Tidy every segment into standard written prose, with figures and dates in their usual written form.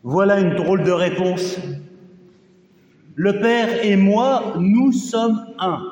Voilà une drôle de réponse. Le Père et moi, nous sommes un.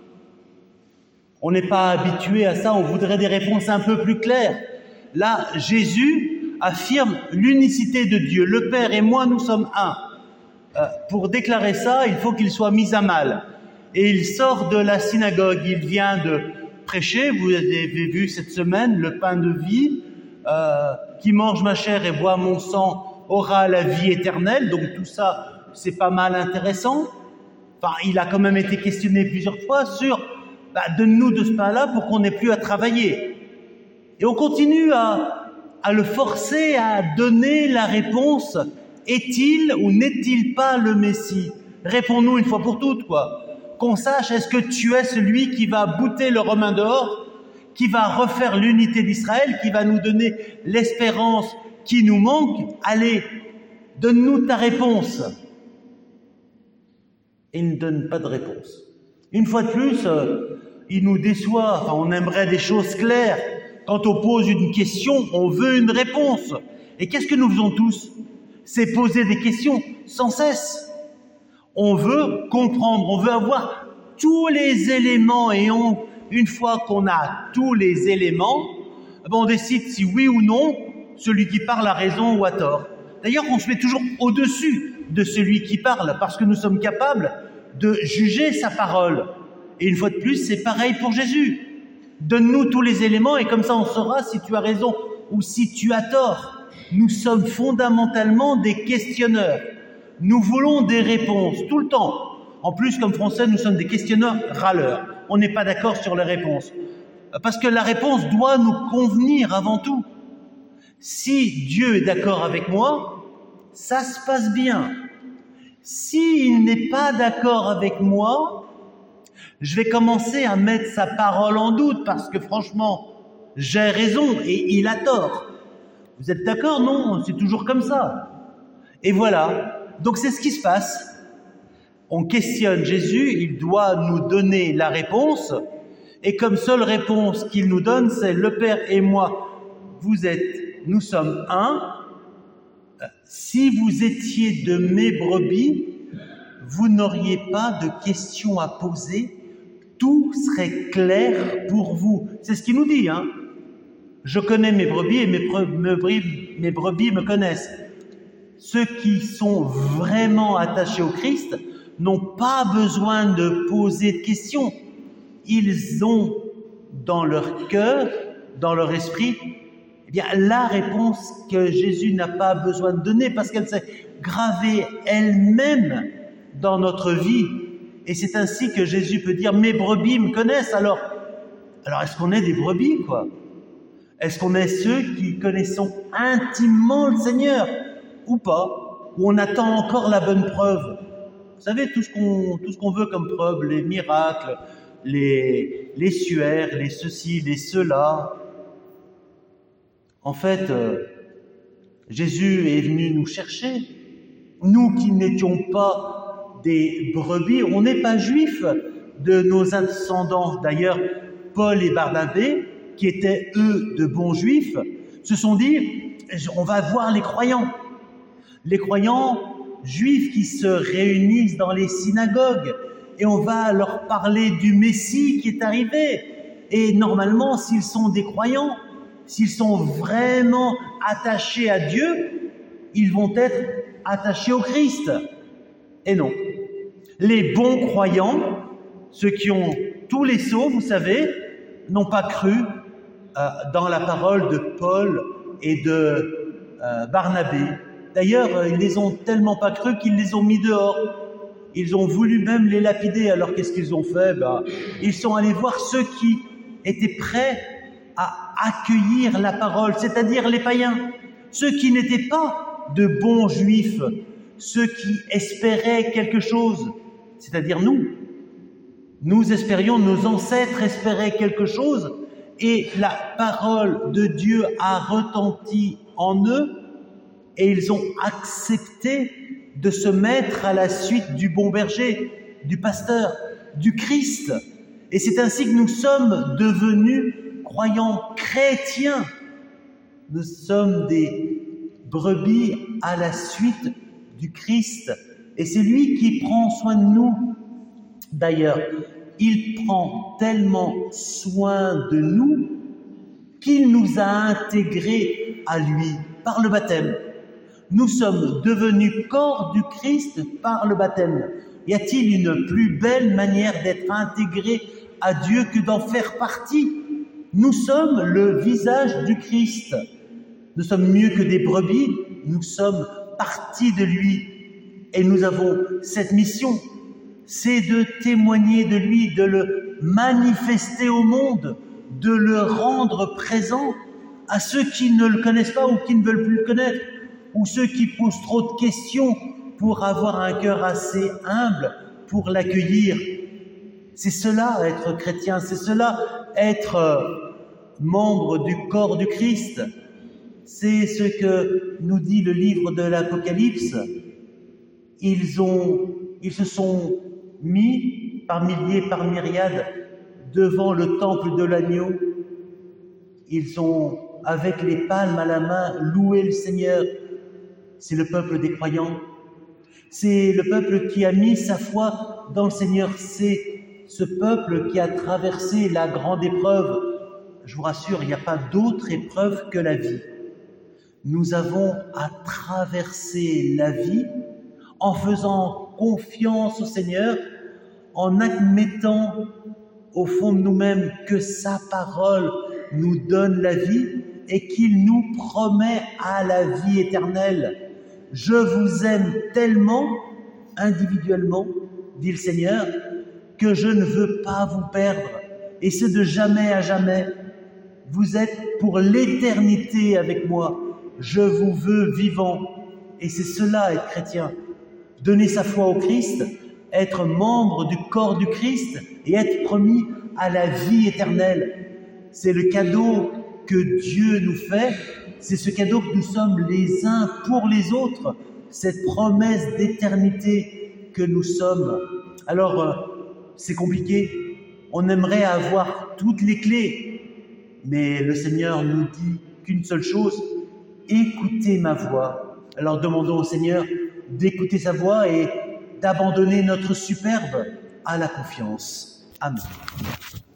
On n'est pas habitué à ça, on voudrait des réponses un peu plus claires. Là, Jésus affirme l'unicité de Dieu. Le Père et moi, nous sommes un. Pour déclarer ça, il faut qu'il soit mis à mal. Et il sort de la synagogue, il vient de prêcher, vous avez vu cette semaine, le pain de vie, qui mange ma chair et boit mon sang aura la vie éternelle. Donc tout ça, c'est pas mal intéressant. Enfin, il a quand même été questionné plusieurs fois sur donne-nous de ce pain-là pour qu'on n'ait plus à travailler. Et on continue à le forcer à donner la réponse. Est-il ou n'est-il pas le Messie? Réponds-nous une fois pour toutes, quoi. Qu'on sache, est-ce que tu es celui qui va bouter le Romain dehors, qui va refaire l'unité d'Israël, qui va nous donner l'espérance qui nous manque? Allez, donne-nous ta réponse. Et il ne donne pas de réponse. Une fois de plus, il nous déçoit. Enfin, on aimerait des choses claires. Quand on pose une question, on veut une réponse. Et qu'est-ce que nous faisons tous? C'est poser des questions sans cesse. On veut comprendre, on veut avoir tous les éléments et une fois qu'on a tous les éléments, on décide si oui ou non celui qui parle a raison ou a tort. D'ailleurs, on se met toujours au-dessus de celui qui parle parce que nous sommes capables de juger sa parole. Et une fois de plus, c'est pareil pour Jésus. Donne-nous tous les éléments et comme ça on saura si tu as raison ou si tu as tort. Nous sommes fondamentalement des questionneurs. Nous voulons des réponses tout le temps. En plus, comme Français, nous sommes des questionneurs râleurs. On n'est pas d'accord sur les réponses. Parce que la réponse doit nous convenir avant tout. Si Dieu est d'accord avec moi, ça se passe bien. S'il n'est pas d'accord avec moi, je vais commencer à mettre sa parole en doute parce que franchement, j'ai raison et il a tort. Vous êtes d'accord? Non, c'est toujours comme ça. Et voilà. Donc c'est ce qui se passe. On questionne Jésus, il doit nous donner la réponse. Et comme seule réponse qu'il nous donne, c'est le Père et moi, nous sommes un. Si vous étiez de mes brebis, vous n'auriez pas de questions à poser. Tout serait clair pour vous. C'est ce qu'il nous dit, hein. Je connais mes brebis et mes brebis me connaissent. Ceux qui sont vraiment attachés au Christ n'ont pas besoin de poser de questions. Ils ont dans leur cœur, dans leur esprit, la réponse que Jésus n'a pas besoin de donner parce qu'elle s'est gravée elle-même dans notre vie. Et c'est ainsi que Jésus peut dire « Mes brebis me connaissent ». Alors est-ce qu'on est des brebis, quoi? Est-ce qu'on est ceux qui connaissons intimement le Seigneur ou pas? Ou on attend encore la bonne preuve? Vous savez, tout ce qu'on veut comme preuve, les miracles, les suaires, les ceci, les cela. En fait, Jésus est venu nous chercher. Nous qui n'étions pas des brebis, on n'est pas juifs de nos ascendants. D'ailleurs, Paul et Barnabé, qui étaient eux de bons juifs, se sont dit, on va voir les croyants juifs qui se réunissent dans les synagogues et on va leur parler du Messie qui est arrivé. Et normalement, s'ils sont des croyants, s'ils sont vraiment attachés à Dieu, ils vont être attachés au Christ. Et non. Les bons croyants, ceux qui ont tous les sceaux, vous savez, n'ont pas cru dans la parole de Paul et de Barnabé. D'ailleurs, ils les ont tellement pas cru qu'ils les ont mis dehors. Ils ont voulu même les lapider. Alors qu'est-ce qu'ils ont fait? Ils sont allés voir ceux qui étaient prêts à accueillir la parole, c'est-à-dire les païens, ceux qui n'étaient pas de bons juifs, ceux qui espéraient quelque chose, c'est-à-dire nous. Nous espérions, nos ancêtres espéraient quelque chose, et la parole de Dieu a retenti en eux, et ils ont accepté de se mettre à la suite du bon berger, du pasteur, du Christ. Et c'est ainsi que nous sommes devenus croyants chrétiens. Nous sommes des brebis à la suite du Christ. Et c'est lui qui prend soin de nous. D'ailleurs, il prend tellement soin de nous qu'il nous a intégrés à lui par le baptême. Nous sommes devenus corps du Christ par le baptême. Y a-t-il une plus belle manière d'être intégré à Dieu que d'en faire partie? Nous sommes le visage du Christ. Nous sommes mieux que des brebis, nous sommes partie de lui. Et nous avons cette mission, c'est de témoigner de lui, de le manifester au monde, de le rendre présent à ceux qui ne le connaissent pas ou qui ne veulent plus le connaître, ou ceux qui posent trop de questions pour avoir un cœur assez humble pour l'accueillir. C'est cela être chrétien, c'est cela être membre du corps du Christ. C'est ce que nous dit le livre de l'Apocalypse. Ils se sont mis par milliers, par myriades, devant le temple de l'agneau. Ils ont, avec les palmes à la main, loué le Seigneur. C'est le peuple des croyants. C'est le peuple qui a mis sa foi dans le Seigneur. C'est ce peuple qui a traversé la grande épreuve. Je vous rassure, il n'y a pas d'autre épreuve que la vie. Nous avons à traverser la vie en faisant confiance au Seigneur, en admettant au fond de nous-mêmes que sa parole nous donne la vie et qu'il nous promet à la vie éternelle. Je vous aime tellement, individuellement, dit le Seigneur, que je ne veux pas vous perdre, et c'est de jamais à jamais. Vous êtes pour l'éternité avec moi. Je vous veux vivant. Et c'est cela être chrétien. Donner sa foi au Christ, être membre du corps du Christ et être promis à la vie éternelle. C'est le cadeau que Dieu nous fait. C'est ce cadeau que nous sommes les uns pour les autres. Cette promesse d'éternité que nous sommes. Alors, c'est compliqué. On aimerait avoir toutes les clés. Mais le Seigneur nous dit qu'une seule chose, écoutez ma voix. Alors demandons au Seigneur d'écouter sa voix et d'abandonner notre superbe à la confiance. Amen.